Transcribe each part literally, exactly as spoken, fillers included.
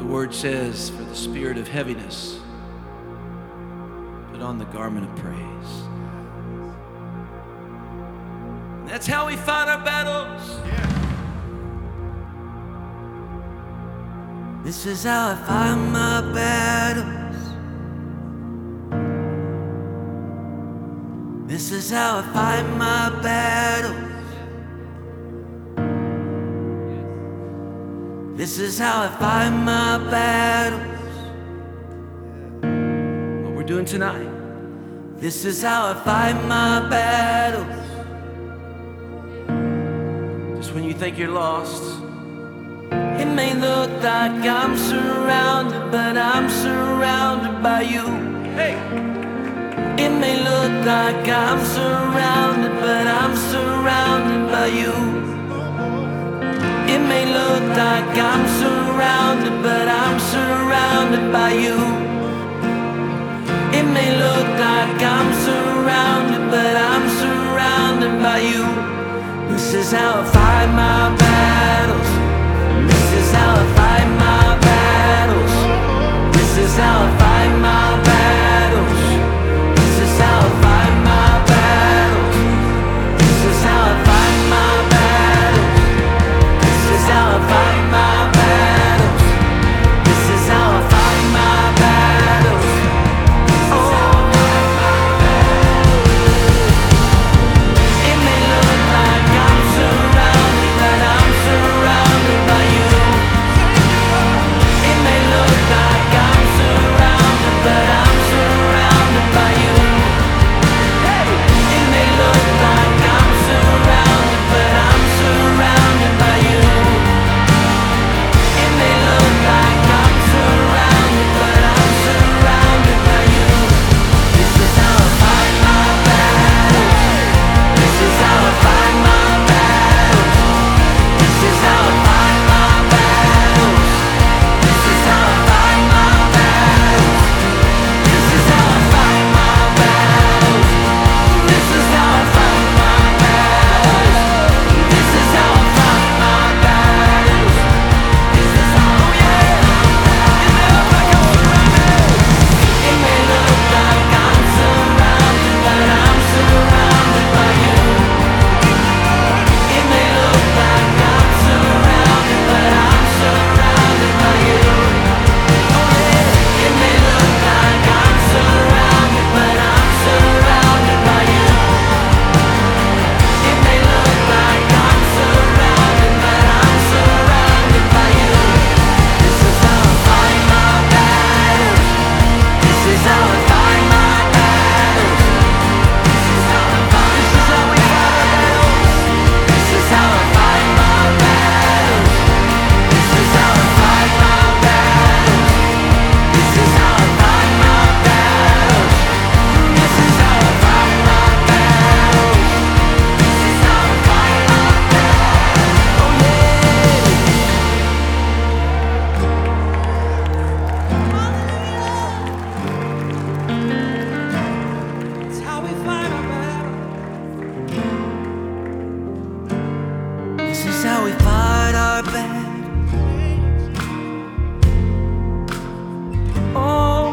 word says, for the spirit of heaviness, put on the garment of praise. And that's how we fight our battles. This is how I fight my battles. This is how I fight my battles. This is how I fight my battles. What we're doing tonight. This is how I fight my battles. Just when you think you're lost, it may look like I'm surrounded, but I'm surrounded by you. Hey! It may look like I'm surrounded, but I'm surrounded by you. It may look like I'm surrounded, but I'm surrounded by you. It may look like I'm surrounded, but I'm surrounded by you. This is how I fight my battles. This is how I fight my battles. This is how I fight my battles. This is how I fight my battles. This is how I fight my battles. This is how I fight my battles. This is how I fight my battles. Oh, it may look like I'm surrounded, but I'm surrounded by you. It may look like I'm surrounded, but I'm surrounded by you. It may look like I'm surrounded, but I'm surrounded by you. It may look like I'm surrounded, but I'm surrounded by you. This is how I fight my battles. This is how I fight my battles. This is how I fight my battles. This is how I fight my battles. This is how I fight my battles. This is how I fight my battles. This is how I fight my battles. This is how, oh yeah. It may look like I'm surrounded, but I'm surrounded by you. It may look like I'm surrounded, but I'm surrounded by you. It may look like I'm surrounded, but I'm surrounded by you. It may look like I'm surrounded, but I'm surrounded by you. This is how I fight my battles. This is how I fight my battles. This is how I fight. This is how we fight our battles. This is how I fight my battles. This is how I fight my battles. This is how I fight my battles. This is how I fight my battles. This is how I fight my battles. Oh yeah. It's how we fight our battles. This is how we fight our battles. Oh,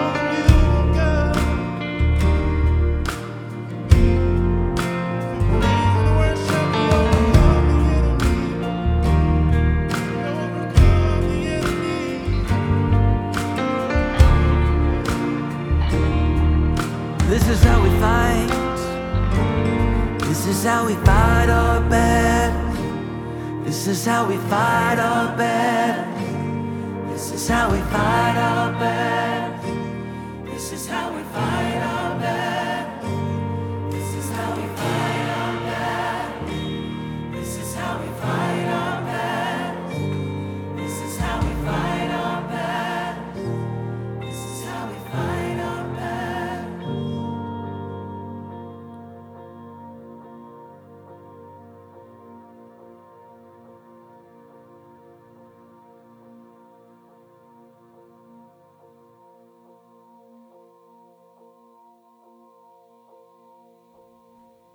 this is how we fight. This is how we fight our battles. This is how we fight our battles. This is how we fight our battles.